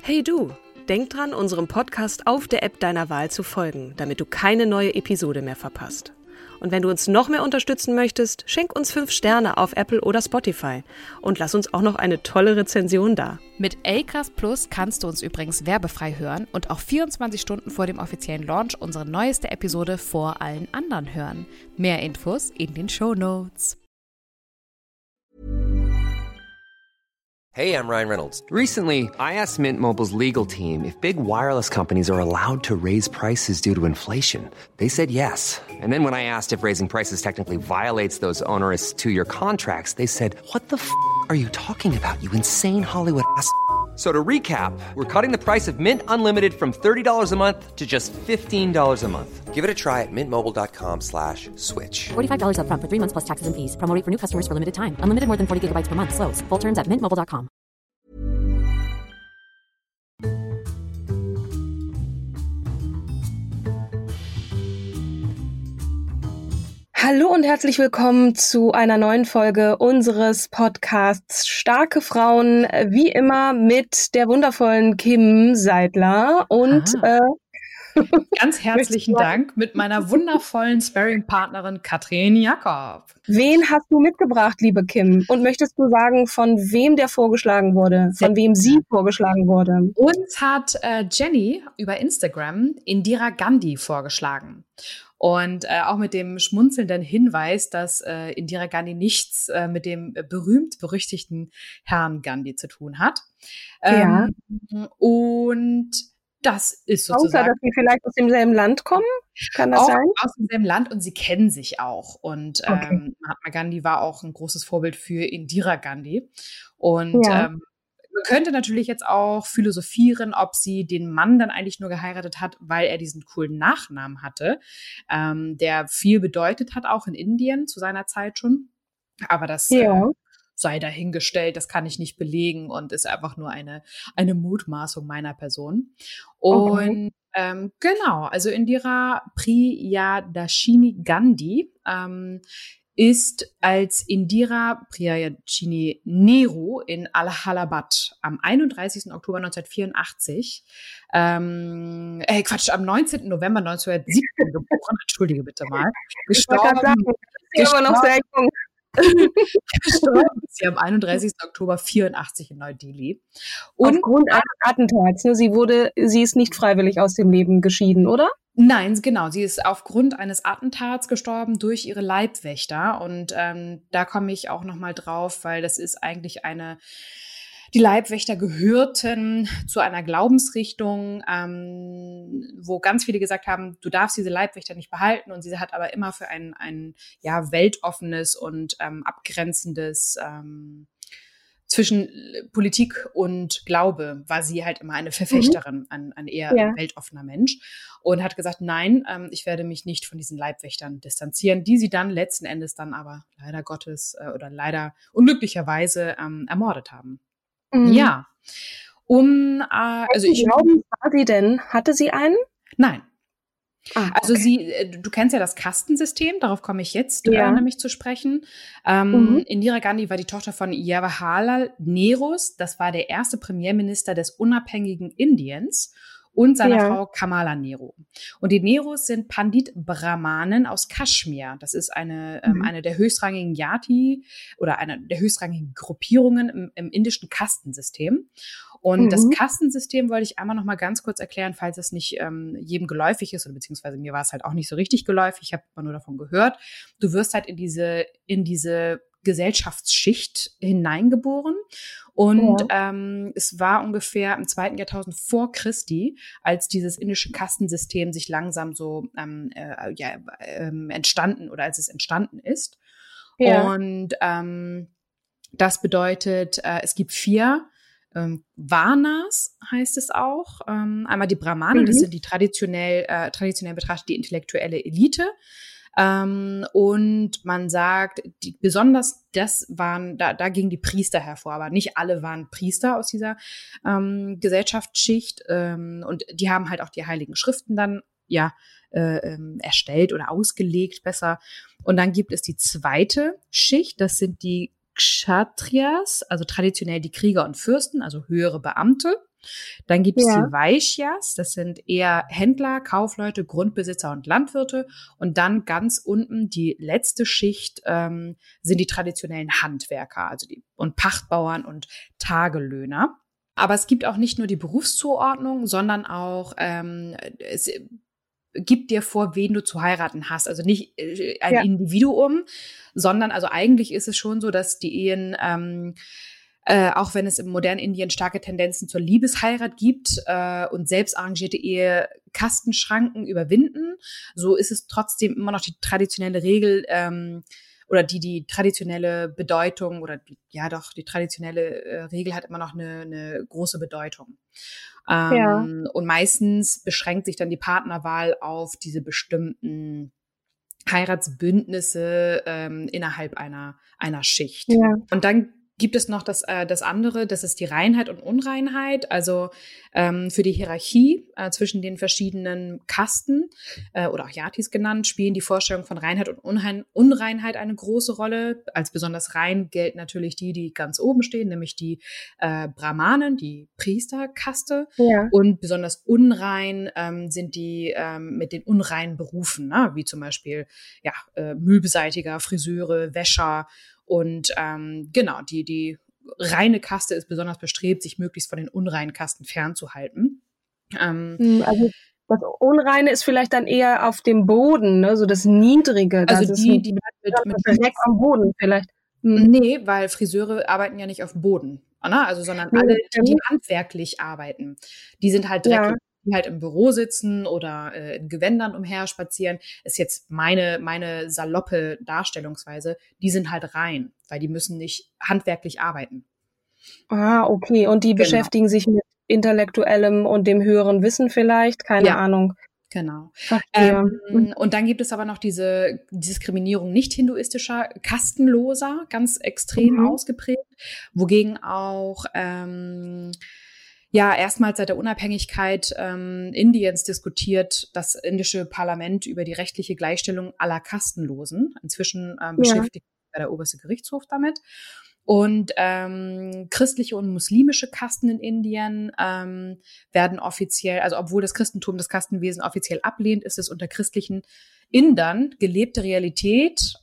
Hey du, denk dran, unserem Podcast auf der App deiner Wahl zu folgen, damit du keine neue Episode mehr verpasst. Und wenn du uns noch mehr unterstützen möchtest, schenk uns 5 Sterne auf Apple oder Spotify und lass uns auch noch eine tolle Rezension da. Mit Acast Plus kannst du uns übrigens werbefrei hören und auch 24 Stunden vor dem offiziellen Launch unsere neueste Episode vor allen anderen hören. Mehr Infos in den Shownotes. Hey, I'm Ryan Reynolds. Recently, I asked Mint Mobile's legal team if big wireless companies are allowed to raise prices due to inflation. They said yes. And then when I asked if raising prices technically violates those onerous 2-year contracts, they said, "What the f*** are you talking about, you insane Hollywood ass?" So to recap, we're cutting the price of Mint Unlimited from $30 a month to just $15 a month. Give it a try at mintmobile.com/switch. $45 up front for 3 months plus taxes and fees. Promo rate for new customers for limited time. Unlimited more than 40 gigabytes per month. Slows full terms at mintmobile.com. Hallo und herzlich willkommen zu einer neuen Folge unseres Podcasts Starke Frauen, wie immer mit der wundervollen Kim Seidler und ganz herzlichen Dank mit meiner wundervollen Sparring-Partnerin Katrin Jakob. Wen hast du mitgebracht, liebe Kim? Und möchtest du sagen, von wem der vorgeschlagen wurde, von wem sie vorgeschlagen wurde? Uns hat Jenny über Instagram Indira Gandhi vorgeschlagen. Und auch mit dem schmunzelnden Hinweis, dass Indira Gandhi nichts mit dem berühmt-berüchtigten Herrn Gandhi zu tun hat. Ja. Und das ist sozusagen... Außer, dass sie vielleicht aus demselben Land kommen? Kann das auch sein? Aus demselben Land, und sie kennen sich auch. Und Okay. Mahatma Gandhi war auch ein großes Vorbild für Indira Gandhi. Und man könnte natürlich jetzt auch philosophieren, ob sie den Mann dann eigentlich nur geheiratet hat, weil er diesen coolen Nachnamen hatte, der viel bedeutet hat, auch in Indien zu seiner Zeit schon. Aber das sei dahingestellt, das kann ich nicht belegen und ist einfach nur eine Mutmaßung meiner Person. Und genau, also Indira Priyadashini Gandhi ist als Indira Priyadashini Nehru in Allahabad am 31. Oktober 1984, am 19. November 1917 geboren, entschuldige bitte mal, gestorben. Gestorben ist sie am 31. Oktober 1984 in Neu-Delhi. Aufgrund eines Attentats. Ne? Sie ist nicht freiwillig aus dem Leben geschieden, oder? Nein, genau. Sie ist aufgrund eines Attentats gestorben durch ihre Leibwächter. Und da komme ich auch nochmal drauf, weil das ist eigentlich die Leibwächter gehörten zu einer Glaubensrichtung, wo ganz viele gesagt haben, du darfst diese Leibwächter nicht behalten. Und sie hat aber immer für ein weltoffenes und abgrenzendes zwischen Politik und Glaube war sie halt immer eine Verfechterin, ein eher weltoffener Mensch, und hat gesagt, nein, ich werde mich nicht von diesen Leibwächtern distanzieren, die sie dann letzten Endes dann aber leider Gottes oder leider unglücklicherweise ermordet haben. Mhm. Ja. Glauben war sie denn? Hatte sie einen? Nein. Also okay. Du kennst ja das Kastensystem, darauf komme ich jetzt nämlich zu sprechen. Indira Gandhi war die Tochter von Jawaharlal Nehru, das war der erste Premierminister des unabhängigen Indiens, und seiner Frau Kamala Nehru. Und die Nehrus sind Pandit-Brahmanen aus Kaschmir. Das ist eine der höchstrangigen Yati oder eine der höchstrangigen Gruppierungen im indischen Kastensystem. Und das Kastensystem wollte ich einmal noch mal ganz kurz erklären, falls es nicht jedem geläufig ist, oder beziehungsweise mir war es halt auch nicht so richtig geläufig. Ich habe immer nur davon gehört. Du wirst halt in diese Gesellschaftsschicht hineingeboren. Und es war ungefähr im 2. Jahrtausend vor Christi, als dieses indische Kastensystem sich langsam so entstanden, oder als es entstanden ist. Ja. Und das bedeutet, es gibt 4 Varnas, heißt es auch. Einmal die Brahmanen, das sind die traditionell betrachtet die intellektuelle Elite. Und man sagt, besonders das waren, da gingen die Priester hervor, aber nicht alle waren Priester aus dieser Gesellschaftsschicht, und die haben halt auch die Heiligen Schriften dann erstellt oder ausgelegt besser. Und dann gibt es die zweite Schicht, das sind die Kshatriyas, also traditionell die Krieger und Fürsten, also höhere Beamte. Dann gibt es die Vaishyas, das sind eher Händler, Kaufleute, Grundbesitzer und Landwirte. Und dann ganz unten die letzte Schicht sind die traditionellen Handwerker, also und Pachtbauern und Tagelöhner. Aber es gibt auch nicht nur die Berufszuordnung, sondern auch es gibt dir vor, wen du zu heiraten hast. Also nicht ein Individuum, sondern also eigentlich ist es schon so, dass die Ehen auch wenn es im modernen Indien starke Tendenzen zur Liebesheirat gibt und selbst arrangierte Ehe Kastenschranken überwinden, so ist es trotzdem immer noch die traditionelle Regel oder die traditionelle Bedeutung oder die traditionelle Regel hat immer noch eine große Bedeutung. Und meistens beschränkt sich dann die Partnerwahl auf diese bestimmten Heiratsbündnisse innerhalb einer Schicht. Ja. Und dann gibt es noch das andere, das ist die Reinheit und Unreinheit, also für die Hierarchie zwischen den verschiedenen Kasten oder auch Jatis genannt, spielen die Vorstellungen von Reinheit und Unreinheit eine große Rolle. Als besonders rein gelten natürlich die ganz oben stehen, nämlich die Brahmanen, die Priesterkaste. Ja. Und besonders unrein sind die mit den unreinen Berufen, ne? Wie zum Beispiel Müllbeseitiger, Friseure, Wäscher. Und genau, die reine Kaste ist besonders bestrebt, sich möglichst von den unreinen Kasten fernzuhalten. Also das Unreine ist vielleicht dann eher auf dem Boden, ne? So das Niedrige. Das also die mit direkt am Boden vielleicht. Nee, weil Friseure arbeiten ja nicht auf dem Boden, ne? Also, sondern alle, die handwerklich arbeiten, die sind halt direkt die halt im Büro sitzen oder in Gewändern umherspazieren, ist jetzt meine saloppe Darstellungsweise, die sind halt rein, weil die müssen nicht handwerklich arbeiten. Ah, okay. Und die beschäftigen sich mit Intellektuellem und dem höheren Wissen vielleicht? Keine Ahnung. Genau. Und dann gibt es aber noch diese Diskriminierung nicht-hinduistischer Kastenloser, ganz extrem ausgeprägt, wogegen auch erstmals seit der Unabhängigkeit Indiens diskutiert das indische Parlament über die rechtliche Gleichstellung aller Kastenlosen. Inzwischen beschäftigt sich der oberste Gerichtshof damit. Und christliche und muslimische Kasten in Indien werden offiziell, also obwohl das Christentum das Kastenwesen offiziell ablehnt, ist es unter christlichen Indern gelebte Realität.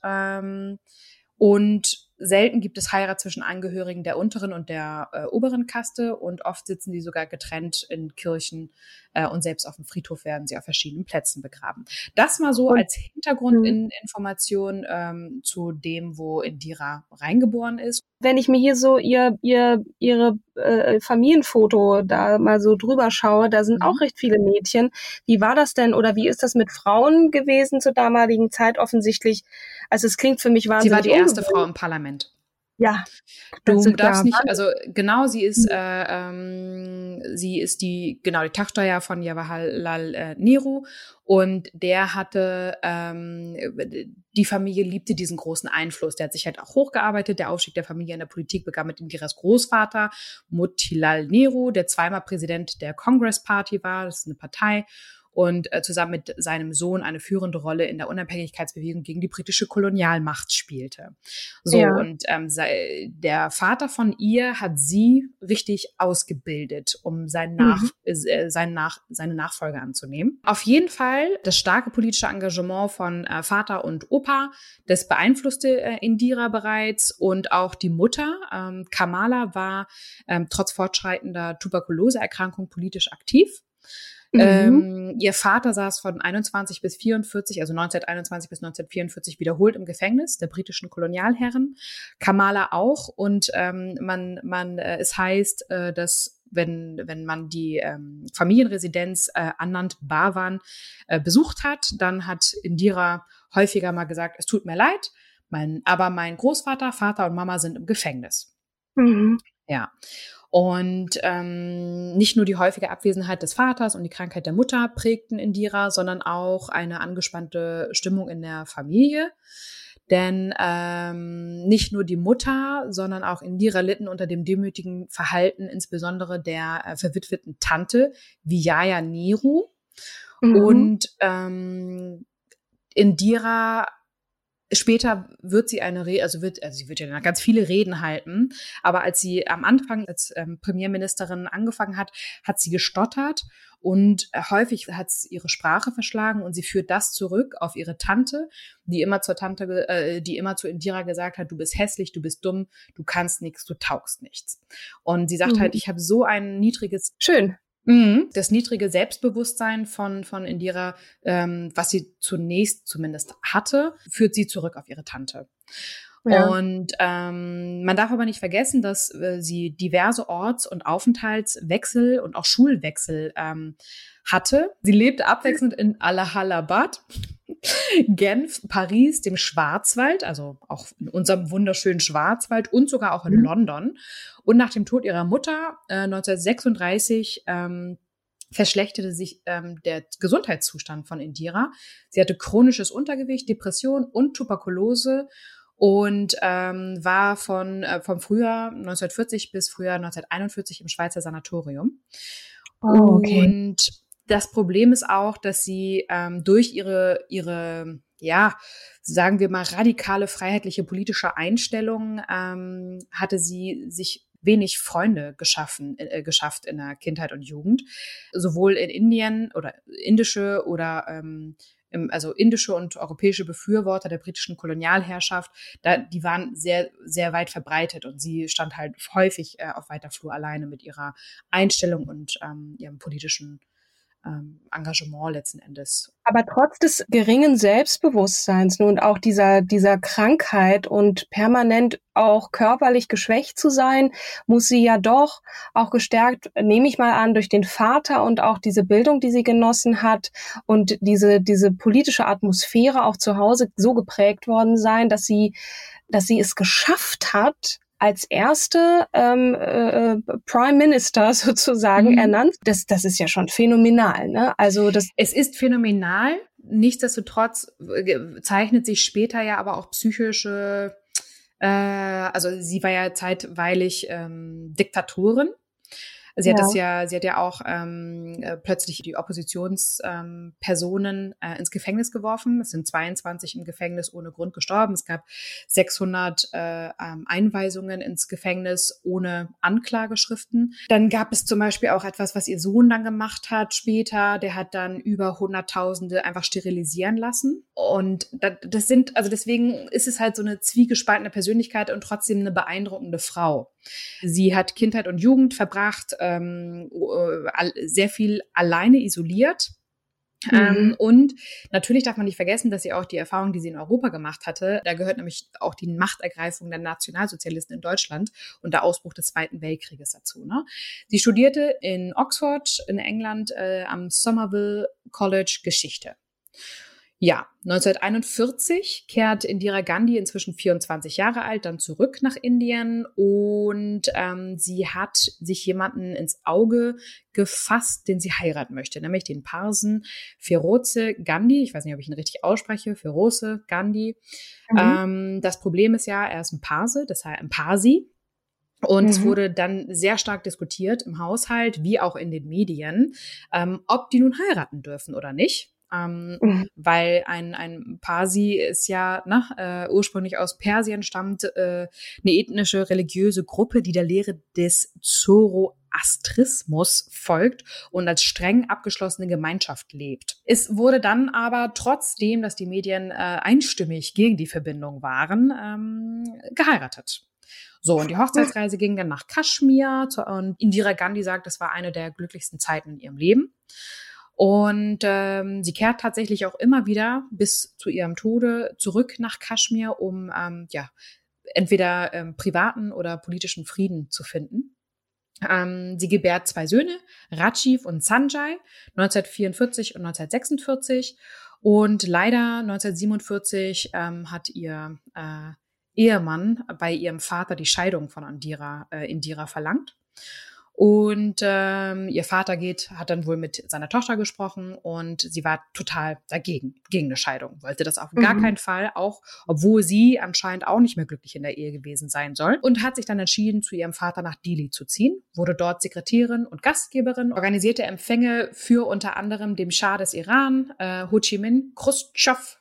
Und selten gibt es Heirat zwischen Angehörigen der unteren und der oberen Kaste und oft sitzen die sogar getrennt in Kirchen und selbst auf dem Friedhof werden sie auf verschiedenen Plätzen begraben. Das mal so als Hintergrundinformation zu dem, wo Indira reingeboren ist. Wenn ich mir hier so ihre Familienfoto da mal so drüber schaue, da sind auch recht viele Mädchen. Wie war das denn oder wie ist das mit Frauen gewesen zur damaligen Zeit offensichtlich? Also es klingt für mich wahnsinnig. Sie war die erste Frau im Parlament. Ja. Du darfst nicht, also genau, sie ist die Tochter von Jawaharlal Nehru und der hatte, die Familie liebte diesen großen Einfluss, der hat sich halt auch hochgearbeitet, der Aufstieg der Familie in der Politik begann mit Indiras Großvater, Motilal Nehru, der zweimal Präsident der Congress Party war, das ist eine Partei, und zusammen mit seinem Sohn eine führende Rolle in der Unabhängigkeitsbewegung gegen die britische Kolonialmacht spielte. So, und der Vater von ihr hat sie richtig ausgebildet, um seine Nachfolge anzunehmen. Auf jeden Fall, das starke politische Engagement von Vater und Opa, das beeinflusste Indira bereits und auch die Mutter, Kamala, war trotz fortschreitender Tuberkuloseerkrankung politisch aktiv. Ihr Vater saß von 21 bis 44, also 1921 bis 1944 wiederholt im Gefängnis der britischen Kolonialherren. Kamala auch. Und es heißt, dass wenn man die Familienresidenz Anand Bhavan besucht hat, dann hat Indira häufiger mal gesagt, es tut mir leid, aber mein Großvater, Vater und Mama sind im Gefängnis. Ja. Und nicht nur die häufige Abwesenheit des Vaters und die Krankheit der Mutter prägten Indira, sondern auch eine angespannte Stimmung in der Familie. Denn nicht nur die Mutter, sondern auch Indira litten unter dem demütigen Verhalten, insbesondere der verwitweten Tante Vijaya Nehru. Und Indira Später wird sie sie wird ja ganz viele Reden halten, aber als sie am Anfang als Premierministerin angefangen hat, hat sie gestottert und häufig hat sie ihre Sprache verschlagen und sie führt das zurück auf ihre Tante, die immer zu Indira gesagt hat, du bist hässlich, du bist dumm, du kannst nichts, du taugst nichts. Und sie sagt halt, ich habe so ein niedriges das niedrige Selbstbewusstsein von Indira, was sie zunächst zumindest hatte, führt sie zurück auf ihre Tante. Ja. Und man darf aber nicht vergessen, dass sie diverse Orts- und Aufenthaltswechsel und auch Schulwechsel hatte. Sie lebte abwechselnd in Allahabad, Genf, Paris, dem Schwarzwald, also auch in unserem wunderschönen Schwarzwald und sogar auch in London. Und nach dem Tod ihrer Mutter 1936 verschlechterte sich der Gesundheitszustand von Indira. Sie hatte chronisches Untergewicht, Depression und Tuberkulose und war vom Frühjahr 1940 bis Frühjahr 1941 im Schweizer Sanatorium. Oh, okay. Und das Problem ist auch, dass sie durch ihre sagen wir mal, radikale freiheitliche politische Einstellung hatte sie sich wenig Freunde geschafft in der Kindheit und Jugend. Sowohl in Indien oder indische und europäische Befürworter der britischen Kolonialherrschaft, die waren sehr, sehr weit verbreitet und sie stand halt häufig auf weiter Flur alleine mit ihrer Einstellung und ihrem politischen Engagement letzten Endes. Aber trotz des geringen Selbstbewusstseins und auch dieser Krankheit und permanent auch körperlich geschwächt zu sein, muss sie ja doch auch gestärkt, nehme ich mal an, durch den Vater und auch diese Bildung, die sie genossen hat und diese politische Atmosphäre auch zu Hause so geprägt worden sein, dass sie es geschafft hat, als erste Prime Minister sozusagen ernannt. Das ist ja schon phänomenal, ne? Also es ist phänomenal. Nichtsdestotrotz zeichnet sich später ja aber auch psychische, also sie war ja zeitweilig Diktatorin. Sie hat ja auch plötzlich die Oppositionspersonen ins Gefängnis geworfen. Es sind 22 im Gefängnis ohne Grund gestorben. Es gab 600 Einweisungen ins Gefängnis ohne Anklageschriften. Dann gab es zum Beispiel auch etwas, was ihr Sohn dann gemacht hat später. Der hat dann über Hunderttausende einfach sterilisieren lassen. Und deswegen ist es halt so eine zwiegespaltene Persönlichkeit und trotzdem eine beeindruckende Frau. Sie hat Kindheit und Jugend verbracht, sehr viel alleine isoliert. Und natürlich darf man nicht vergessen, dass sie auch die Erfahrung, die sie in Europa gemacht hatte, da gehört nämlich auch die Machtergreifung der Nationalsozialisten in Deutschland und der Ausbruch des Zweiten Weltkrieges dazu. Ne? Sie studierte in Oxford in England am Somerville College Geschichte. Ja, 1941 kehrt Indira Gandhi, inzwischen 24 Jahre alt, dann zurück nach Indien und sie hat sich jemanden ins Auge gefasst, den sie heiraten möchte, nämlich den Parsen Feroze Gandhi. Ich weiß nicht, ob ich ihn richtig ausspreche, Feroze Gandhi. Das Problem ist ja, er ist ein Parse, das heißt ein Parsi. Und es wurde dann sehr stark diskutiert im Haushalt, wie auch in den Medien, ob die nun heiraten dürfen oder nicht. Weil ein Parsi ist ja ursprünglich aus Persien stammt, eine ethnische, religiöse Gruppe, die der Lehre des Zoroastrismus folgt und als streng abgeschlossene Gemeinschaft lebt. Es wurde dann aber trotzdem, dass die Medien einstimmig gegen die Verbindung waren, geheiratet. So, und die Hochzeitsreise ging dann nach Kaschmir und Indira Gandhi sagt, das war eine der glücklichsten Zeiten in ihrem Leben. Und sie kehrt tatsächlich auch immer wieder bis zu ihrem Tode zurück nach Kaschmir, um entweder privaten oder politischen Frieden zu finden. Sie gebärt 2 Söhne, Rajiv und Sanjay, 1944 und 1946. Und leider 1947 hat ihr Ehemann bei ihrem Vater die Scheidung von Indira verlangt. Und ihr Vater hat dann wohl mit seiner Tochter gesprochen und sie war total gegen eine Scheidung. Wollte das auf gar keinen Fall, auch obwohl sie anscheinend auch nicht mehr glücklich in der Ehe gewesen sein soll. Und hat sich dann entschieden, zu ihrem Vater nach Delhi zu ziehen, wurde dort Sekretärin und Gastgeberin, organisierte Empfänge für unter anderem dem Schah des Iran, Ho Chi Minh, Khrushchev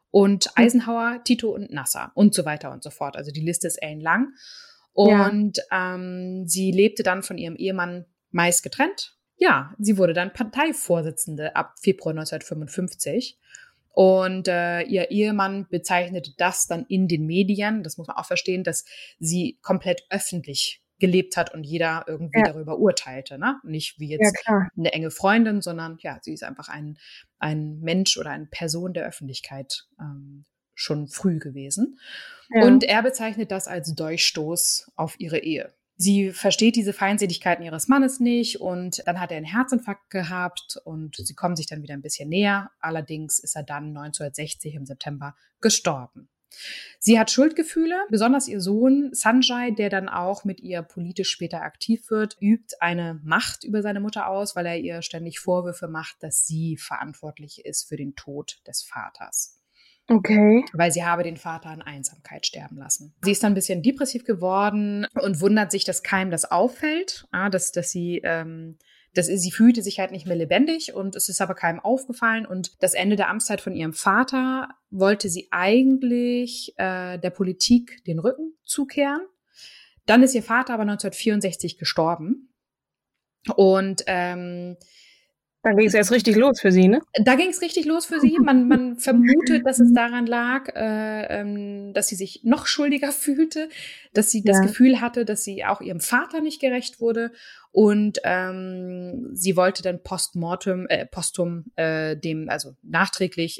und Eisenhower, Tito und Nasser und so weiter und so fort. Also die Liste ist ellenlang. Und sie lebte dann von ihrem Ehemann meist getrennt. Ja, sie wurde dann Parteivorsitzende ab Februar 1955. Und ihr Ehemann bezeichnete das dann in den Medien, das muss man auch verstehen, dass sie komplett öffentlich gelebt hat und jeder irgendwie darüber urteilte. Ne? Nicht wie jetzt eine enge Freundin, sondern ja, sie ist einfach ein Mensch oder eine Person der Öffentlichkeit schon früh gewesen. Ja. Und er bezeichnet das als Durchstoß auf ihre Ehe. Sie versteht diese Feindseligkeiten ihres Mannes nicht und dann hat er einen Herzinfarkt gehabt und sie kommen sich dann wieder ein bisschen näher. Allerdings ist er dann 1960 im September gestorben. Sie hat Schuldgefühle, besonders ihr Sohn Sanjay, der dann auch mit ihr politisch später aktiv wird, übt eine Macht über seine Mutter aus, weil er ihr ständig Vorwürfe macht, dass sie verantwortlich ist für den Tod des Vaters. Okay. Weil sie habe den Vater an Einsamkeit sterben lassen. Sie ist dann ein bisschen depressiv geworden und wundert sich, dass keinem das auffällt, dass sie fühlte sich halt nicht mehr lebendig und es ist aber keinem aufgefallen. Und das Ende der Amtszeit von ihrem Vater wollte sie eigentlich der Politik den Rücken zukehren. Dann ist ihr Vater aber 1964 gestorben und da ging es erst richtig los für sie, ne? Da ging es richtig los für sie. Man vermutet, dass es daran lag, dass sie sich noch schuldiger fühlte, dass sie das Gefühl hatte, dass sie auch ihrem Vater nicht gerecht wurde. Und sie wollte dann posthum nachträglich,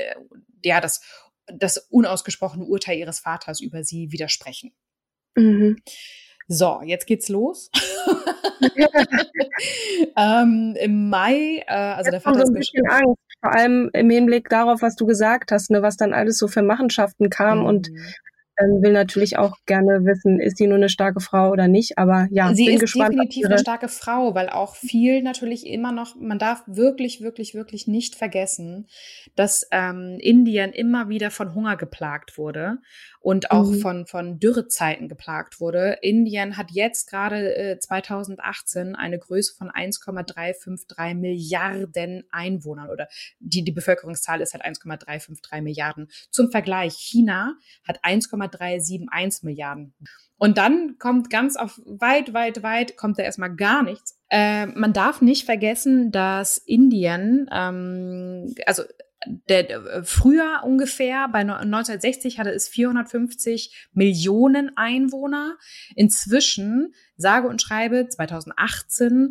das unausgesprochene Urteil ihres Vaters über sie widersprechen. Mhm. So, jetzt geht's los. Im Mai, also der Vater ist so ein bisschen Angst, vor allem im Hinblick darauf, was du gesagt hast, ne, was dann alles so für Machenschaften kam und will natürlich auch gerne wissen, ist sie nur eine starke Frau oder nicht, aber ja, sie bin ist gespannt. Definitiv eine starke Frau, weil auch viel natürlich immer noch, man darf wirklich, wirklich, wirklich nicht vergessen, dass Indien immer wieder von Hunger geplagt wurde und auch von Dürrezeiten geplagt wurde. Indien hat jetzt gerade 2018 eine Größe von 1,353 Milliarden Einwohnern oder die Bevölkerungszahl ist halt 1,353 Milliarden. Zum Vergleich, China hat 1,371 Milliarden. Und dann kommt ganz auf weit kommt da erstmal gar nichts. Man darf nicht vergessen, dass Indien, früher ungefähr, bei 1960 hatte es 450 Millionen Einwohner. Inzwischen, sage und schreibe, 2018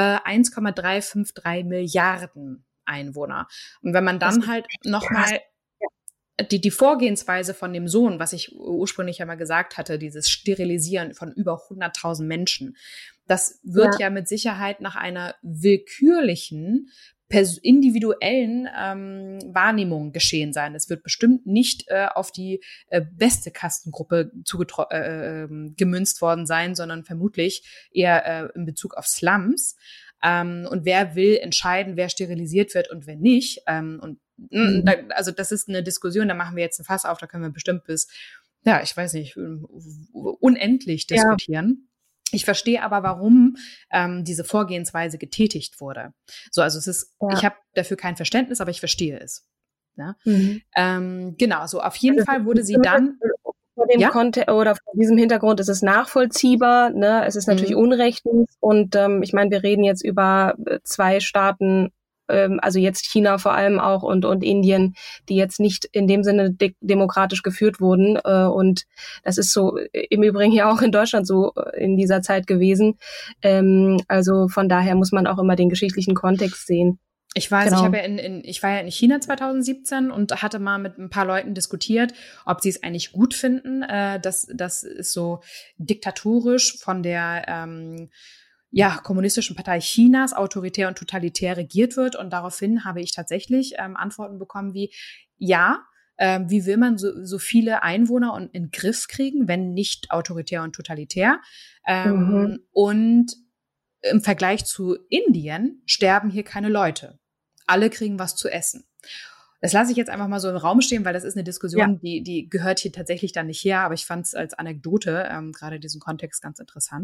1,353 Milliarden Einwohner. Und wenn man dann halt nochmal die Vorgehensweise von dem Sohn, was ich ursprünglich ja mal gesagt hatte, dieses Sterilisieren von über 100.000 Menschen, das wird ja mit Sicherheit nach einer willkürlichen, individuellen Wahrnehmung geschehen sein. Es wird bestimmt nicht auf die beste Kastengruppe gemünzt worden sein, sondern vermutlich eher in Bezug auf Slums. Und wer will entscheiden, wer sterilisiert wird und wer nicht. Also das ist eine Diskussion, da machen wir jetzt ein Fass auf, da können wir bestimmt bis, ich weiß nicht, unendlich diskutieren. Ich verstehe aber, warum diese Vorgehensweise getätigt wurde. So, also ich habe dafür kein Verständnis, aber ich verstehe es. Ja? Genau, so auf jeden Fall wurde sie dann vor dem oder vor diesem Hintergrund ist es nachvollziehbar, ne? Es ist natürlich unrechtens und ich meine, wir reden jetzt über zwei Staaten, also jetzt China vor allem auch und Indien, die jetzt nicht in dem Sinne demokratisch geführt wurden. Und das ist so im Übrigen ja auch in Deutschland so in dieser Zeit gewesen. Also von daher muss man auch immer den geschichtlichen Kontext sehen. Ich weiß, genau. Ich war ja in China 2017 und hatte mal mit ein paar Leuten diskutiert, ob sie es eigentlich gut finden, dass das ist so diktatorisch von der kommunistischen Partei Chinas autoritär und totalitär regiert wird. Und daraufhin habe ich tatsächlich Antworten bekommen wie, wie will man so viele Einwohner in den Griff kriegen, wenn nicht autoritär und totalitär? Und im Vergleich zu Indien sterben hier keine Leute. Alle kriegen was zu essen. Das lasse ich jetzt einfach mal so im Raum stehen, weil das ist eine Diskussion, die gehört hier tatsächlich dann nicht her. Aber ich fand es als Anekdote gerade diesen Kontext ganz interessant.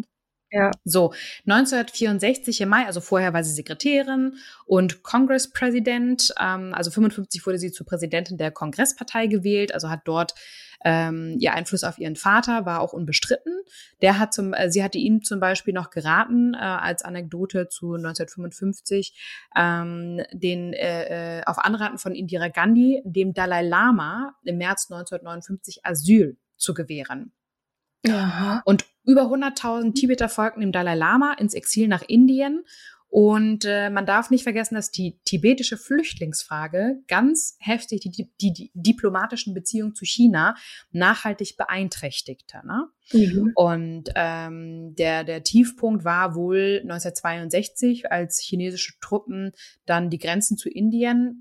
Ja. So, 1964 im Mai, also vorher war sie Sekretärin und Kongresspräsident, also 55 wurde sie zur Präsidentin der Kongresspartei gewählt, also hat dort ihr Einfluss auf ihren Vater war auch unbestritten. Sie hatte ihm zum Beispiel noch geraten, als Anekdote zu 1955, auf Anraten von Indira Gandhi, dem Dalai Lama im März 1959 Asyl zu gewähren. Aha. Und über 100.000 Tibeter folgten dem Dalai Lama ins Exil nach Indien. Und man darf nicht vergessen, dass die tibetische Flüchtlingsfrage ganz heftig die diplomatischen Beziehungen zu China nachhaltig beeinträchtigte. Ne? Mhm. Und der Tiefpunkt war wohl 1962, als chinesische Truppen dann die Grenzen zu Indien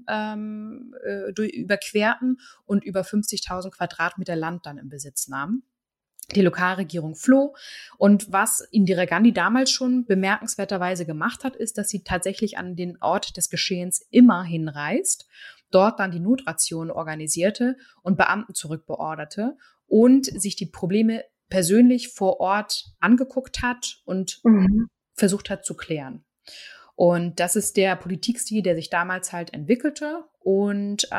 überquerten und über 50.000 Quadratmeter Land dann in Besitz nahmen. Die Lokalregierung floh. Und was Indira Gandhi damals schon bemerkenswerterweise gemacht hat, ist, dass sie tatsächlich an den Ort des Geschehens immer hinreist, dort dann die Notration organisierte und Beamten zurückbeorderte und sich die Probleme persönlich vor Ort angeguckt hat und versucht hat zu klären. Und das ist der Politikstil, der sich damals halt entwickelte und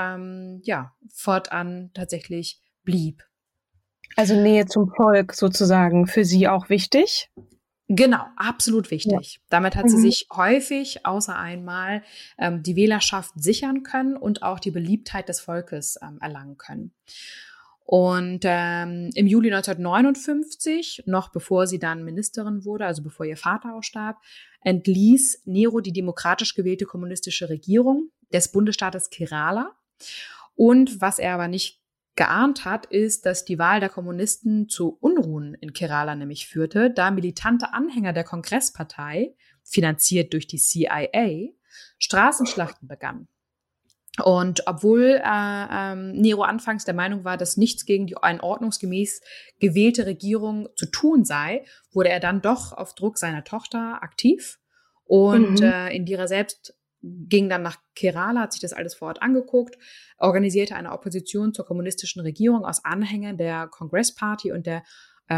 fortan tatsächlich blieb. Also Nähe zum Volk sozusagen für sie auch wichtig? Genau, absolut wichtig. Ja. Damit hat sie sich häufig, außer einmal, die Wählerschaft sichern können und auch die Beliebtheit des Volkes erlangen können. Und im Juli 1959, noch bevor sie dann Ministerin wurde, also bevor ihr Vater auch starb, entließ Nehru die demokratisch gewählte kommunistische Regierung des Bundesstaates Kerala. Und was er aber nicht geahnt hat, ist, dass die Wahl der Kommunisten zu Unruhen in Kerala nämlich führte, da militante Anhänger der Kongresspartei, finanziert durch die CIA, Straßenschlachten begannen. Und obwohl Nehru anfangs der Meinung war, dass nichts gegen die ordnungsgemäß gewählte Regierung zu tun sei, wurde er dann doch auf Druck seiner Tochter aktiv. Und Indira selbst ging dann nach Kerala, hat sich das alles vor Ort angeguckt, organisierte eine Opposition zur kommunistischen Regierung aus Anhängern der Congress Party und der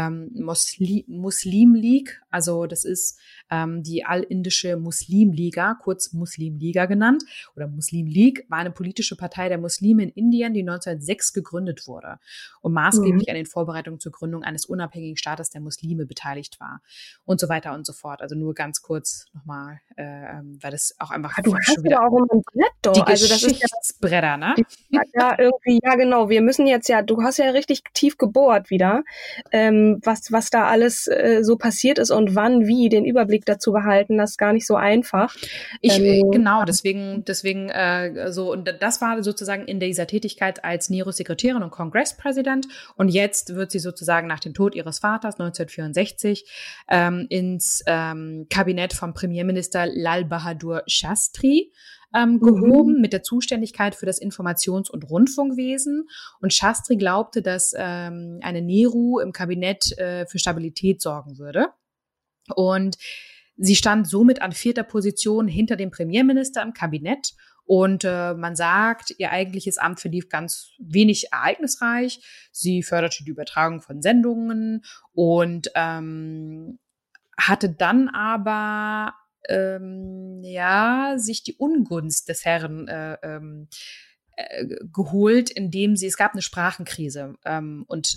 Muslim League, also das ist die All-Indische Muslimliga, kurz Muslimliga genannt, oder Muslim League, war eine politische Partei der Muslime in Indien, die 1906 gegründet wurde und maßgeblich an den Vorbereitungen zur Gründung eines unabhängigen Staates der Muslime beteiligt war und so weiter und so fort. Also nur ganz kurz nochmal, weil das auch einfach du hast schon wieder auch immer ein Brett doch. Die Geschichtsbretter, ne? Ja, irgendwie, ja genau. Wir müssen jetzt du hast ja richtig tief gebohrt wieder. Was da alles so passiert ist und wann, wie, den Überblick dazu behalten, das ist gar nicht so einfach. Genau, deswegen und das war sozusagen in dieser Tätigkeit als Nehrus Sekretärin und Kongresspräsident und jetzt wird sie sozusagen nach dem Tod ihres Vaters 1964 ins Kabinett vom Premierminister Lal Bahadur Shastri gehoben mit der Zuständigkeit für das Informations- und Rundfunkwesen. Und Shastri glaubte, dass eine Nehru im Kabinett für Stabilität sorgen würde. Und sie stand somit an 4. Position hinter dem Premierminister im Kabinett. Und man sagt, ihr eigentliches Amt verlief ganz wenig ereignisreich. Sie förderte die Übertragung von Sendungen und hatte dann aber sich die Ungunst des Herrn geholt, indem es gab eine Sprachenkrise und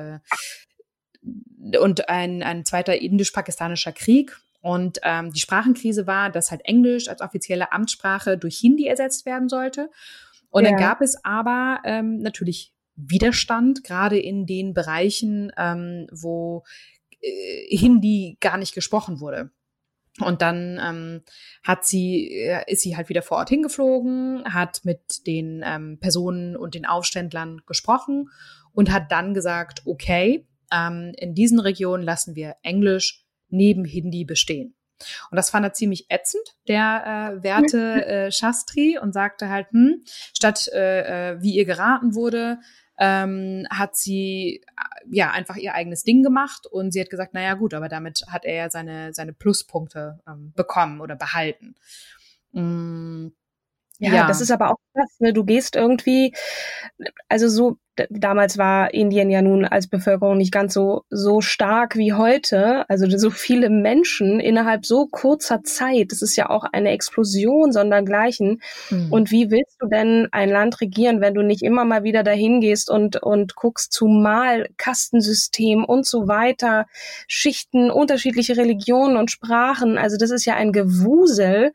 ein zweiter indisch-pakistanischer Krieg. Und die Sprachenkrise war, dass halt Englisch als offizielle Amtssprache durch Hindi ersetzt werden sollte. Und dann gab es aber natürlich Widerstand, gerade in den Bereichen, wo Hindi gar nicht gesprochen wurde. Und dann ist sie halt wieder vor Ort hingeflogen, hat mit den Personen und den Aufständlern gesprochen und hat dann gesagt, okay, in diesen Regionen lassen wir Englisch neben Hindi bestehen. Und das fand er ziemlich ätzend, der werte Shastri, und sagte halt, statt wie ihr geraten wurde, hat sie einfach ihr eigenes Ding gemacht und sie hat gesagt, naja gut, aber damit hat er ja seine Pluspunkte bekommen oder behalten. Ja, das ist aber auch krass, ne? Du gehst irgendwie, also so damals war Indien ja nun als Bevölkerung nicht ganz so stark wie heute. Also so viele Menschen innerhalb so kurzer Zeit. Das ist ja auch eine Explosion sondergleichen. Und wie willst du denn ein Land regieren, wenn du nicht immer mal wieder dahin gehst und guckst, zumal Kastensystem und so weiter, Schichten, unterschiedliche Religionen und Sprachen. Also das ist ja ein Gewusel.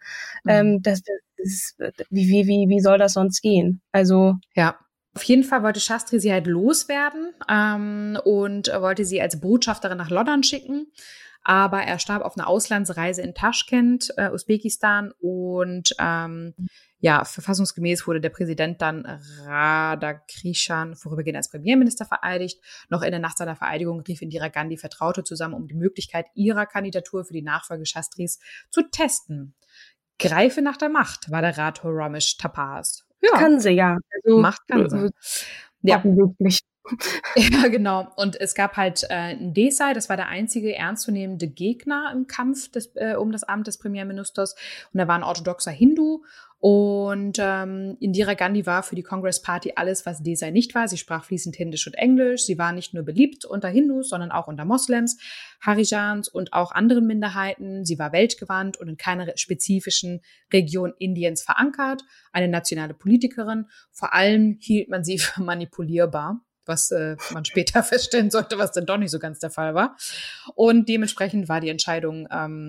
Wie soll das sonst gehen? Also ja. Auf jeden Fall wollte Shastri sie halt loswerden und wollte sie als Botschafterin nach London schicken. Aber er starb auf einer Auslandsreise in Taschkent, Usbekistan. Und verfassungsgemäß wurde der Präsident dann Radhakrishan vorübergehend als Premierminister vereidigt. Noch in der Nacht seiner Vereidigung rief Indira Gandhi Vertraute zusammen, um die Möglichkeit ihrer Kandidatur für die Nachfolge Shastris zu testen. Greife nach der Macht, war der Rat Ramesh Tapaz. Ja. Kann sie, ja. Also, Macht kann sie. Ja. Wirklich. Ja, genau. Und es gab halt Desai, das war der einzige ernstzunehmende Gegner im Kampf um das Amt des Premierministers. Und er war ein orthodoxer Hindu. Und Indira Gandhi war für die Congress Party alles, was Desai nicht war. Sie sprach fließend Hindisch und Englisch. Sie war nicht nur beliebt unter Hindus, sondern auch unter Moslems, Harijans und auch anderen Minderheiten. Sie war weltgewandt und in keiner spezifischen Region Indiens verankert. Eine nationale Politikerin. Vor allem hielt man sie für manipulierbar, was man später feststellen sollte, was dann doch nicht so ganz der Fall war. Und dementsprechend war die Entscheidung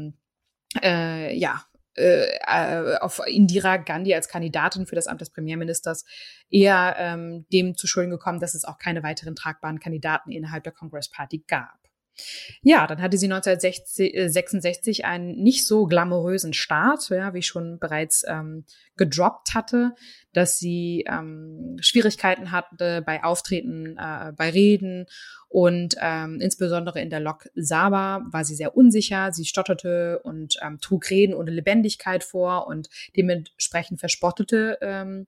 auf Indira Gandhi als Kandidatin für das Amt des Premierministers eher dem zu Schulden gekommen, dass es auch keine weiteren tragbaren Kandidaten innerhalb der Congress Party gab. Ja, dann hatte sie 1966 einen nicht so glamourösen Start, ja, wie ich schon bereits gedroppt hatte, dass sie Schwierigkeiten hatte bei Auftreten, bei Reden und insbesondere in der Lok Sabha war sie sehr unsicher. Sie stotterte und trug Reden ohne Lebendigkeit vor und dementsprechend verspottete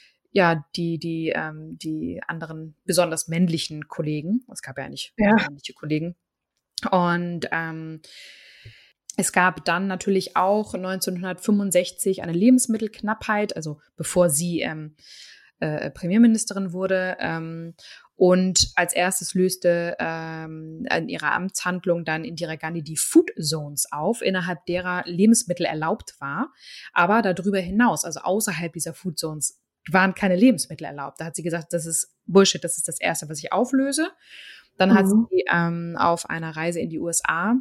die anderen besonders männlichen Kollegen. Es gab ja nicht männliche Kollegen. Und es gab dann natürlich auch 1965 eine Lebensmittelknappheit, also bevor sie Premierministerin wurde. Und als erstes löste in ihrer Amtshandlung dann Indira Gandhi die Food Zones auf, innerhalb derer Lebensmittel erlaubt war. Aber darüber hinaus, also außerhalb dieser Food Zones, waren keine Lebensmittel erlaubt. Da hat sie gesagt, das ist Bullshit, das ist das Erste, was ich auflöse. Dann hat sie auf einer Reise in die USA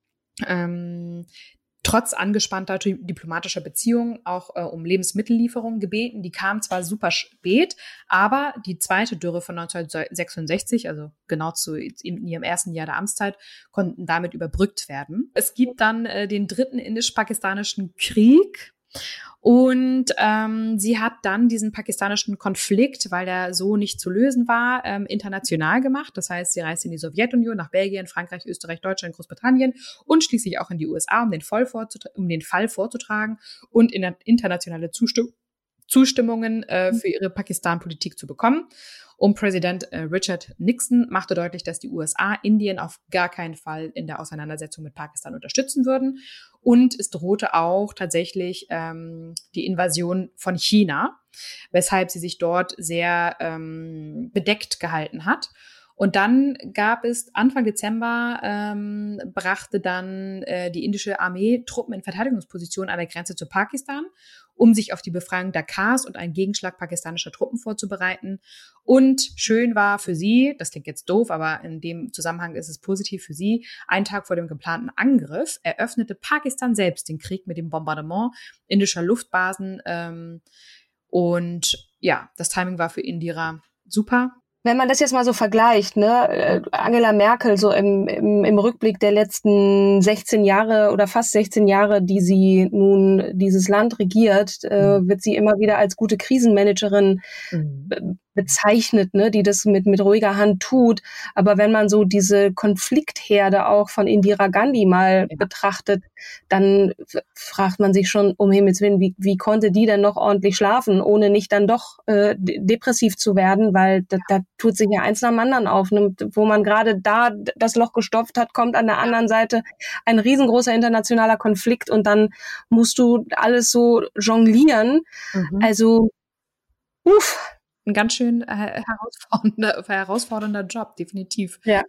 trotz angespannter diplomatischer Beziehungen auch um Lebensmittellieferungen gebeten. Die kamen zwar super spät, aber die zweite Dürre von 1966, also genau in ihrem ersten Jahr der Amtszeit, konnten damit überbrückt werden. Es gibt dann den dritten indisch-pakistanischen Krieg. Und sie hat dann diesen pakistanischen Konflikt, weil der so nicht zu lösen war, international gemacht. Das heißt, sie reiste in die Sowjetunion, nach Belgien, Frankreich, Österreich, Deutschland, Großbritannien und schließlich auch in die USA, um den Fall vorzutragen und internationale Zustimmungen für ihre Pakistan-Politik zu bekommen. Und Präsident Richard Nixon machte deutlich, dass die USA Indien auf gar keinen Fall in der Auseinandersetzung mit Pakistan unterstützen würden. Und es drohte auch tatsächlich die Invasion von China, weshalb sie sich dort sehr bedeckt gehalten hat. Und dann gab es Anfang Dezember, brachte dann die indische Armee Truppen in Verteidigungsposition an der Grenze zu Pakistan, um sich auf die Befreiung Dhakas und einen Gegenschlag pakistanischer Truppen vorzubereiten. Und schön war für sie, das klingt jetzt doof, aber in dem Zusammenhang ist es positiv für sie, einen Tag vor dem geplanten Angriff eröffnete Pakistan selbst den Krieg mit dem Bombardement indischer Luftbasen. Und ja, das Timing war für Indira super. Wenn man das jetzt mal so vergleicht, ne, Angela Merkel so im Rückblick der letzten 16 Jahre oder fast 16 Jahre, die sie nun dieses Land regiert, wird sie immer wieder als gute Krisenmanagerin bezeichnet, ne, die das mit ruhiger Hand tut. Aber wenn man so diese Konfliktherde auch von Indira Gandhi mal betrachtet, dann fragt man sich schon, um Himmels Willen, wie konnte die denn noch ordentlich schlafen, ohne nicht dann doch depressiv zu werden, weil da tut sich ja eins nach dem anderen auf, ne, wo man gerade da das Loch gestopft hat, kommt an der anderen Seite ein riesengroßer internationaler Konflikt und dann musst du alles so jonglieren. Also, ein ganz schön herausfordernder Job, definitiv. Ja.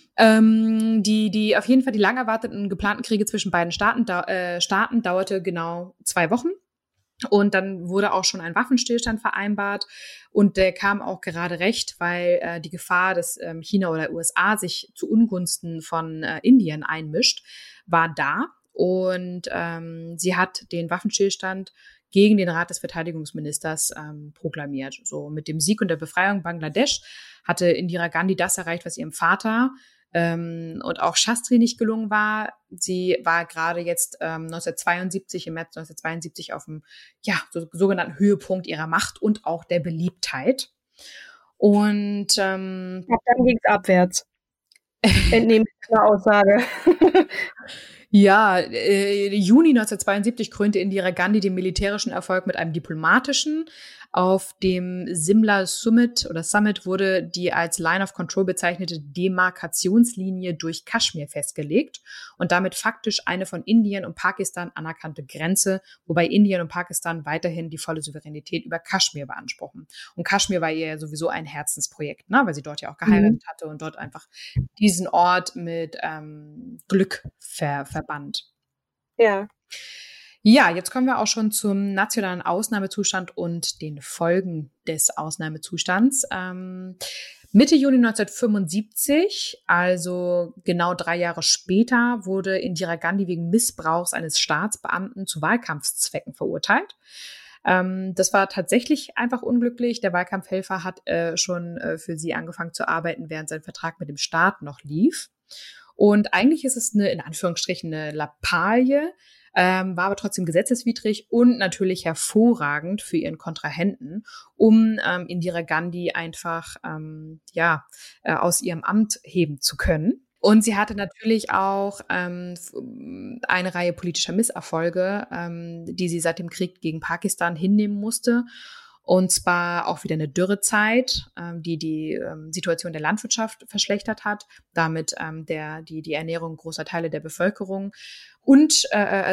Die auf jeden Fall die lang erwarteten geplanten Kriege zwischen beiden Staaten dauerte genau 2 Wochen. Und dann wurde auch schon ein Waffenstillstand vereinbart und der kam auch gerade recht, weil die Gefahr, dass China oder USA sich zu Ungunsten von Indien einmischt, war da. Und sie hat den Waffenstillstand gegen den Rat des Verteidigungsministers proklamiert. So mit dem Sieg und der Befreiung Bangladesch hatte Indira Gandhi das erreicht, was ihrem Vater und auch Shastri nicht gelungen war. Sie war gerade jetzt im März 1972 auf dem sogenannten Höhepunkt ihrer Macht und auch der Beliebtheit. Und dann ging es abwärts. Entnehme ich der Aussage. Ja, Juni 1972 krönte Indira Gandhi den militärischen Erfolg mit einem diplomatischen. Auf dem Simla Summit wurde die als Line of Control bezeichnete Demarkationslinie durch Kaschmir festgelegt und damit faktisch eine von Indien und Pakistan anerkannte Grenze, wobei Indien und Pakistan weiterhin die volle Souveränität über Kaschmir beanspruchen. Und Kaschmir war ihr ja sowieso ein Herzensprojekt, ne, weil sie dort ja auch geheiratet hatte und dort einfach diesen Ort mit Glück verband. Ja. Ja, jetzt kommen wir auch schon zum nationalen Ausnahmezustand und den Folgen des Ausnahmezustands. Mitte Juni 1975, also genau 3 Jahre später, wurde Indira Gandhi wegen Missbrauchs eines Staatsbeamten zu Wahlkampfzwecken verurteilt. Das war tatsächlich einfach unglücklich. Der Wahlkampfhelfer hat schon für sie angefangen zu arbeiten, während sein Vertrag mit dem Staat noch lief. Und eigentlich ist es in Anführungsstrichen eine Lappalie, war aber trotzdem gesetzeswidrig und natürlich hervorragend für ihren Kontrahenten, um Indira Gandhi einfach aus ihrem Amt heben zu können. Und sie hatte natürlich auch eine Reihe politischer Misserfolge, die sie seit dem Krieg gegen Pakistan hinnehmen musste. Und zwar auch wieder eine Dürrezeit, die Situation der Landwirtschaft verschlechtert hat, damit die Ernährung großer Teile der Bevölkerung und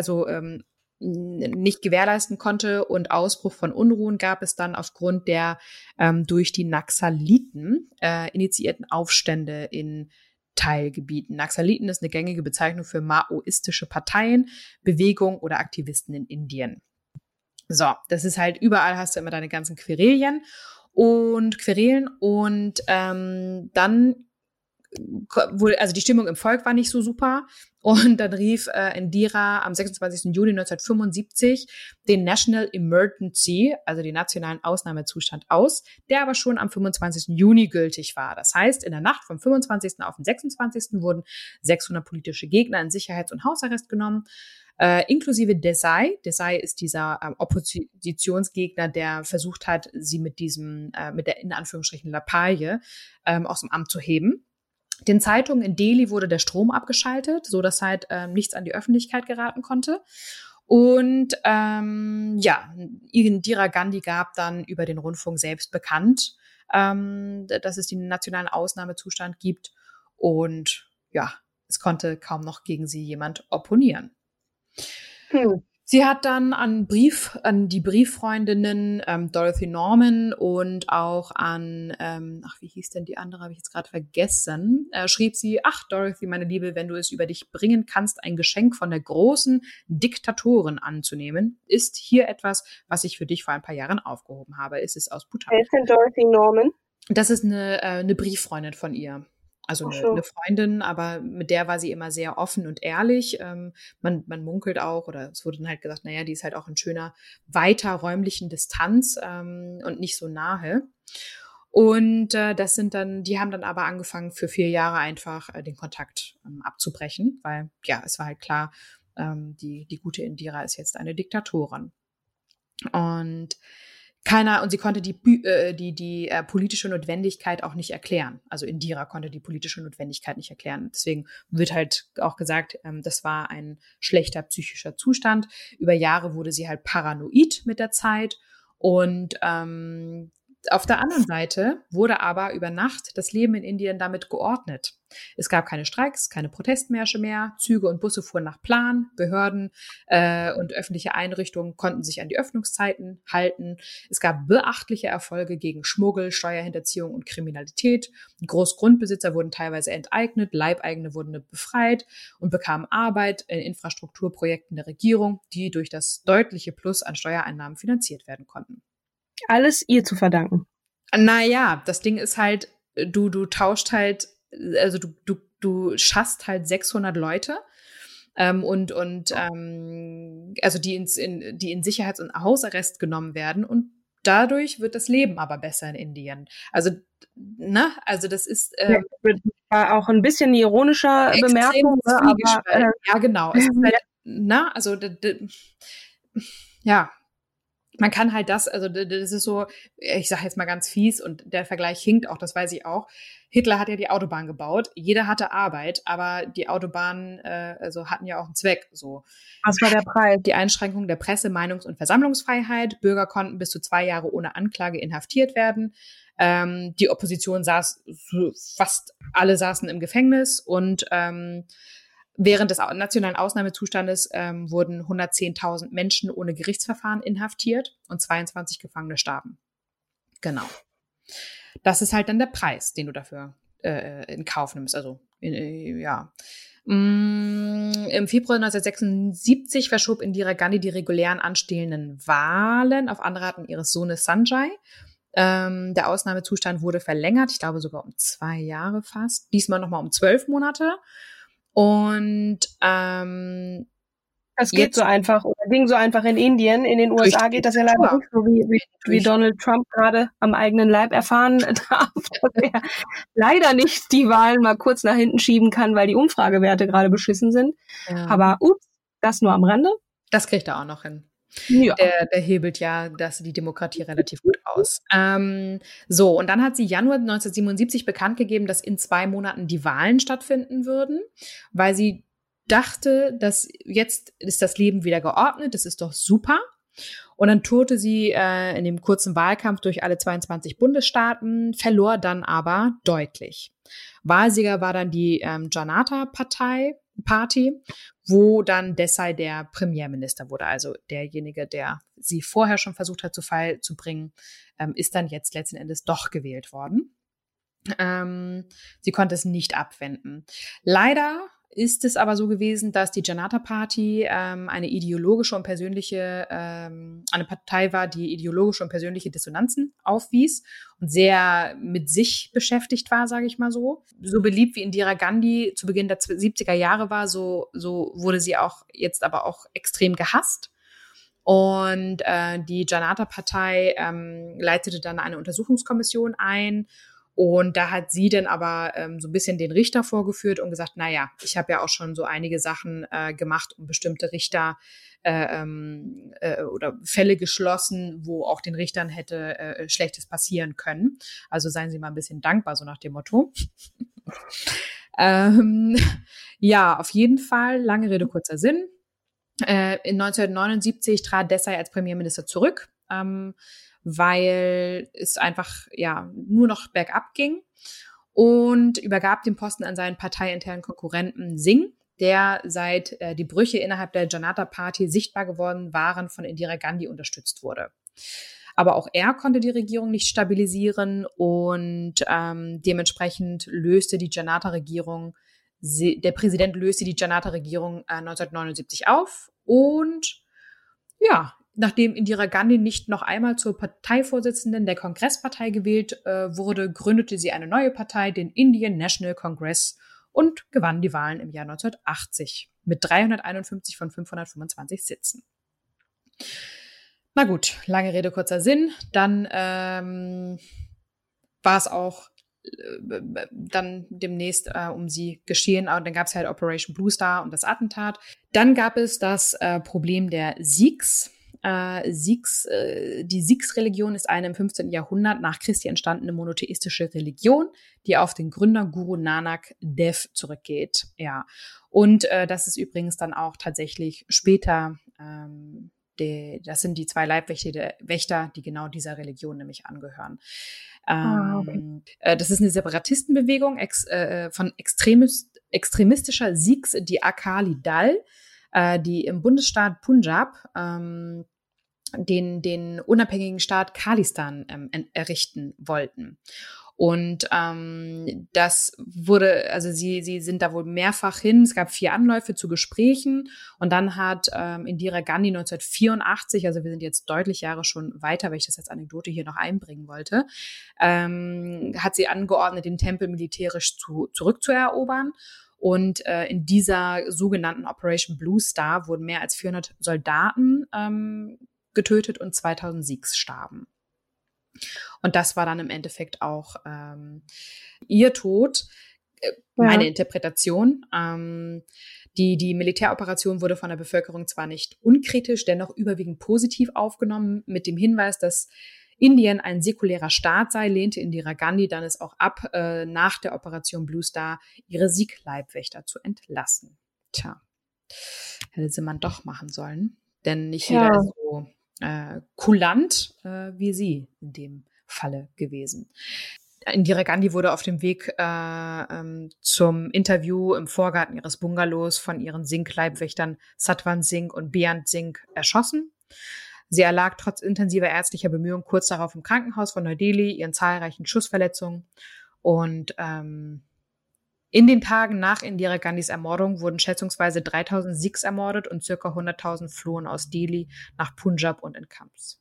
nicht gewährleisten konnte. Und Ausbruch von Unruhen gab es dann aufgrund der durch die Naxaliten initiierten Aufstände in Teilgebieten. Naxaliten ist eine gängige Bezeichnung für maoistische Parteien, Bewegungen oder Aktivisten in Indien. So, das ist halt, überall hast du immer deine ganzen Querelen und dann wurde, also die Stimmung im Volk war nicht so super und dann rief Indira am 26. Juli 1975 den National Emergency, also den nationalen Ausnahmezustand aus, der aber schon am 25. Juni gültig war. Das heißt, in der Nacht vom 25. auf den 26. wurden 600 politische Gegner in Sicherheits- und Hausarrest genommen, inklusive Desai. Desai ist dieser Oppositionsgegner, der versucht hat, sie mit der in Anführungsstrichen Lappalie aus dem Amt zu heben. Den Zeitungen in Delhi wurde der Strom abgeschaltet, so dass halt nichts an die Öffentlichkeit geraten konnte. Und Indira Gandhi gab dann über den Rundfunk selbst bekannt, dass es den nationalen Ausnahmezustand gibt. Und ja, es konnte kaum noch gegen sie jemand opponieren. Sie hat dann an die Brieffreundinnen Dorothy Norman und auch an, wie hieß denn die andere, habe ich jetzt gerade vergessen, schrieb sie: Ach, Dorothy, meine Liebe, wenn du es über dich bringen kannst, ein Geschenk von der großen Diktatorin anzunehmen, ist hier etwas, was ich für dich vor ein paar Jahren aufgehoben habe. Es ist aus Bhutan. Wer ist denn Dorothy Norman? Das ist eine Brieffreundin von ihr. Also eine Freundin, aber mit der war sie immer sehr offen und ehrlich. Man munkelt auch, oder es wurde dann halt gesagt, naja, die ist halt auch in schöner, weiter räumlichen Distanz und nicht so nahe. Und die haben dann aber angefangen, für 4 Jahre einfach den Kontakt abzubrechen, weil ja, es war halt klar, die gute Indira ist jetzt eine Diktatorin. Und sie konnte die politische Notwendigkeit auch nicht erklären. Also Indira konnte die politische Notwendigkeit nicht erklären. Deswegen wird halt auch gesagt, das war ein schlechter psychischer Zustand. Über Jahre wurde sie halt paranoid mit der Zeit und Auf der anderen Seite wurde aber über Nacht das Leben in Indien damit geordnet. Es gab keine Streiks, keine Protestmärsche mehr, Züge und Busse fuhren nach Plan, Behörden und öffentliche Einrichtungen konnten sich an die Öffnungszeiten halten. Es gab beachtliche Erfolge gegen Schmuggel, Steuerhinterziehung und Kriminalität. Großgrundbesitzer wurden teilweise enteignet, Leibeigene wurden befreit und bekamen Arbeit in Infrastrukturprojekten der Regierung, die durch das deutliche Plus an Steuereinnahmen finanziert werden konnten. Alles ihr zu verdanken. Naja, das Ding ist halt, du tauscht halt, also du schaffst halt 600 Leute also die in Sicherheits- und Hausarrest genommen werden und dadurch wird das Leben aber besser in Indien. Also, ne, also das ist war auch ein bisschen eine ironische Bemerkung, aber ja, genau. Es ist halt, na, also ja. Man kann halt das ist so, ich sage jetzt mal ganz fies und der Vergleich hinkt auch, das weiß ich auch. Hitler hat ja die Autobahn gebaut, jeder hatte Arbeit, aber die Autobahnen hatten ja auch einen Zweck. So. Was war der Preis? Die Einschränkung der Presse-, Meinungs- und Versammlungsfreiheit. Bürger konnten bis zu 2 Jahre ohne Anklage inhaftiert werden. Die Opposition fast alle saßen im Gefängnis und während des nationalen Ausnahmezustandes wurden 110.000 Menschen ohne Gerichtsverfahren inhaftiert und 22 Gefangene starben. Genau. Das ist halt dann der Preis, den du dafür in Kauf nimmst. Also, ja. Im Februar 1976 verschob Indira Gandhi die regulären anstehenden Wahlen auf Anraten ihres Sohnes Sanjay. Der Ausnahmezustand wurde verlängert, ich glaube sogar um 2 Jahre fast. Diesmal nochmal um 12 Monate. Und das geht so einfach oder ging so einfach in Indien. In den USA geht das ja leider nicht so, wie Donald Trump gerade am eigenen Leib erfahren darf, dass er leider nicht die Wahlen mal kurz nach hinten schieben kann, weil die Umfragewerte gerade beschissen sind. Ja. Aber das nur am Rande. Das kriegt er auch noch hin. Ja. Der hebelt ja die Demokratie relativ gut aus. So, und dann hat sie Januar 1977 bekannt gegeben, dass in 2 Monaten die Wahlen stattfinden würden, weil sie dachte, dass jetzt ist das Leben wieder geordnet, das ist doch super. Und dann tourte sie in dem kurzen Wahlkampf durch alle 22 Bundesstaaten, verlor dann aber deutlich. Wahlsieger war dann die Janata-Party, wo dann Desai der Premierminister wurde. Also derjenige, der sie vorher schon versucht hat, zu Fall zu bringen, ist dann jetzt letzten Endes doch gewählt worden. Sie konnte es nicht abwenden. Leider ist es aber so gewesen, dass die Janata Party eine Partei war, die ideologische und persönliche Dissonanzen aufwies und sehr mit sich beschäftigt war, sage ich mal so. So beliebt wie Indira Gandhi zu Beginn der 70er Jahre war, so wurde sie auch jetzt aber auch extrem gehasst. Und die Janata-Partei leitete dann eine Untersuchungskommission ein. Und da hat sie dann aber so ein bisschen den Richter vorgeführt und gesagt, naja, ich habe ja auch schon so einige Sachen gemacht, um bestimmte Richter oder Fälle geschlossen, wo auch den Richtern hätte Schlechtes passieren können. Also seien Sie mal ein bisschen dankbar, so nach dem Motto. Ja, auf jeden Fall, lange Rede, kurzer Sinn. In 1979 trat Desai als Premierminister zurück, weil es einfach nur noch bergab ging und übergab den Posten an seinen parteiinternen Konkurrenten Singh, der seit die Brüche innerhalb der Janata Party sichtbar geworden waren, von Indira Gandhi unterstützt wurde. Aber auch er konnte die Regierung nicht stabilisieren und dementsprechend löste die Janata-Regierung, der Präsident löste die Janata-Regierung 1979 auf und nachdem Indira Gandhi nicht noch einmal zur Parteivorsitzenden der Kongresspartei gewählt wurde, gründete sie eine neue Partei, den Indian National Congress, und gewann die Wahlen im Jahr 1980 mit 351 von 525 Sitzen. Na gut, lange Rede, kurzer Sinn. Dann war es auch dann demnächst um sie geschehen. Und dann gab es halt Operation Blue Star und das Attentat. Dann gab es das Problem der Sikhs. Die Sikhs-Religion ist eine im 15. Jahrhundert nach Christi entstandene monotheistische Religion, die auf den Gründer Guru Nanak Dev zurückgeht. Ja, und das ist übrigens dann auch tatsächlich später das sind die 2 Leibwächter, die genau dieser Religion nämlich angehören. Okay. Das ist eine Separatistenbewegung von extremistischer Sikhs, die Akali Dal, die im Bundesstaat Punjab den unabhängigen Staat Khalistan errichten wollten. Und das wurde, also sie sind da wohl mehrfach hin. Es gab 4 Anläufe zu Gesprächen und dann hat Indira Gandhi 1984, also wir sind jetzt deutlich Jahre schon weiter, weil ich das als Anekdote hier noch einbringen wollte, hat sie angeordnet, den Tempel militärisch zurückzuerobern. Und in dieser sogenannten Operation Blue Star wurden mehr als 400 Soldaten getötet und 2000 Sikhs starben. Und das war dann im Endeffekt auch ihr Tod, meine Interpretation. Die Militäroperation wurde von der Bevölkerung zwar nicht unkritisch, dennoch überwiegend positiv aufgenommen, mit dem Hinweis, dass Indien ein säkulärer Staat sei, lehnte Indira Gandhi dann es auch ab, nach der Operation Blue Star ihre Sikh-Leibwächter zu entlassen. Tja, hätte sie man doch machen sollen, denn nicht jeder ist so kulant wie sie in dem Falle gewesen. Indira Gandhi wurde auf dem Weg zum Interview im Vorgarten ihres Bungalows von ihren Sikh-Leibwächtern Satwan Singh und Beyant Singh erschossen. Sie erlag trotz intensiver ärztlicher Bemühungen kurz darauf im Krankenhaus von Neu-Delhi, ihren zahlreichen Schussverletzungen. Und in den Tagen nach Indira Gandhis Ermordung wurden schätzungsweise 3000 Sikhs ermordet und ca. 100.000 flohen aus Delhi nach Punjab und in Camps.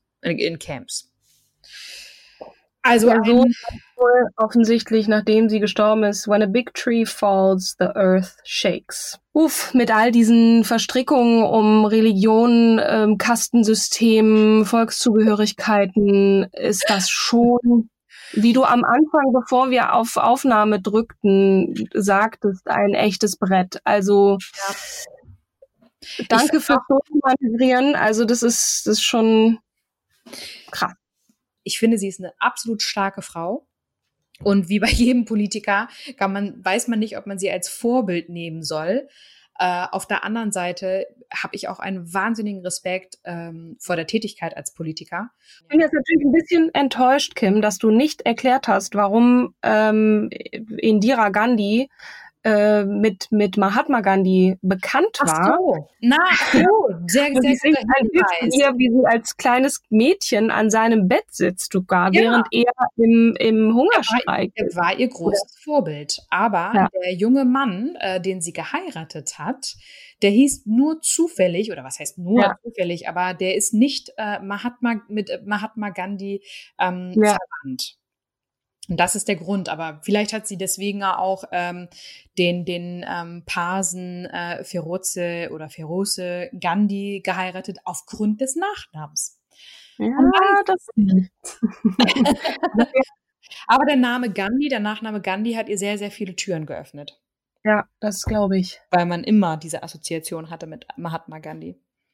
Also wohl offensichtlich, nachdem sie gestorben ist, when a big tree falls, the earth shakes. Mit all diesen Verstrickungen um Religion, Kastensystem, Volkszugehörigkeiten ist das schon, wie du am Anfang, bevor wir auf Aufnahme drückten, sagtest, ein echtes Brett. Also danke fürs Manövrieren. Also das ist schon krass. Ich finde, sie ist eine absolut starke Frau. Und wie bei jedem Politiker weiß man nicht, ob man sie als Vorbild nehmen soll. Auf der anderen Seite habe ich auch einen wahnsinnigen Respekt vor der Tätigkeit als Politiker. Ich bin jetzt natürlich ein bisschen enttäuscht, Kim, dass du nicht erklärt hast, warum Indira Gandhi mit Mahatma Gandhi bekannt war. Sehr guter Hinweis. Wie sie als kleines Mädchen an seinem Bett sitzt, während er im Hungerstreik ist. Er war ihr großes Vorbild. Aber der junge Mann, den sie geheiratet hat, der hieß nur zufällig, oder was heißt nur zufällig, aber der ist nicht mit Mahatma Gandhi verwandt. Und das ist der Grund, aber vielleicht hat sie deswegen auch den Parsen Feroze Gandhi geheiratet aufgrund des Nachnamens. Ja, das nicht. Aber der Nachname Gandhi hat ihr sehr, sehr viele Türen geöffnet. Ja, das glaube ich. Weil man immer diese Assoziation hatte mit Mahatma Gandhi.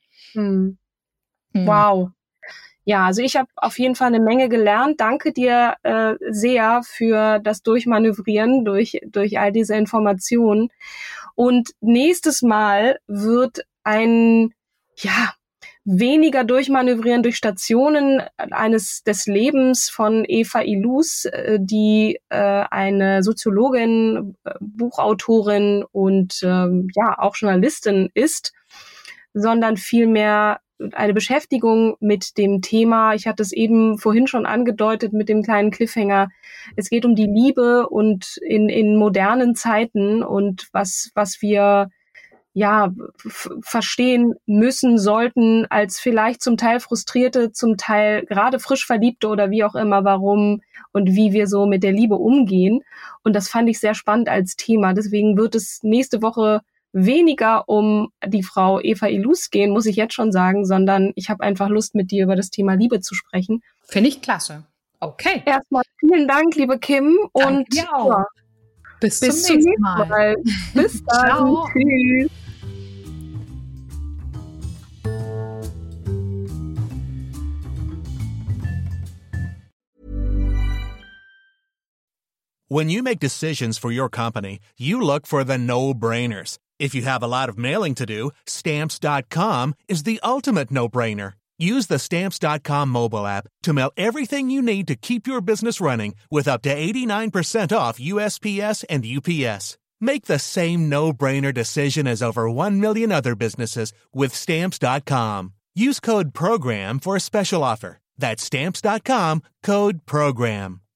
Wow. Ja, also ich habe auf jeden Fall eine Menge gelernt. Danke dir sehr für das Durchmanövrieren durch all diese Informationen. Und nächstes Mal wird weniger Durchmanövrieren durch Stationen des Lebens von Eva Illouz, die eine Soziologin, Buchautorin und auch Journalistin ist, sondern vielmehr eine Beschäftigung mit dem Thema, ich hatte es eben vorhin schon angedeutet mit dem kleinen Cliffhanger, es geht um die Liebe und in modernen Zeiten und was wir verstehen müssen, sollten als vielleicht zum Teil Frustrierte, zum Teil gerade frisch Verliebte oder wie auch immer, warum und wie wir so mit der Liebe umgehen. Und das fand ich sehr spannend als Thema. Deswegen wird es nächste Woche weniger um die Frau Eva Illouz gehen, muss ich jetzt schon sagen, sondern ich habe einfach Lust, mit dir über das Thema Liebe zu sprechen. Finde ich klasse. Okay. Erstmal vielen Dank, liebe Kim. Danke dir auch. Bis zum nächsten Mal. Bis dann. Ciao. Tschüss. When you make decisions for your company, you look for the no-brainers. If you have a lot of mailing to do, Stamps.com is the ultimate no-brainer. Use the Stamps.com mobile app to mail everything you need to keep your business running with up to 89% off USPS and UPS. Make the same no-brainer decision as over 1 million other businesses with Stamps.com. Use code PROGRAM for a special offer. That's Stamps.com, code PROGRAM.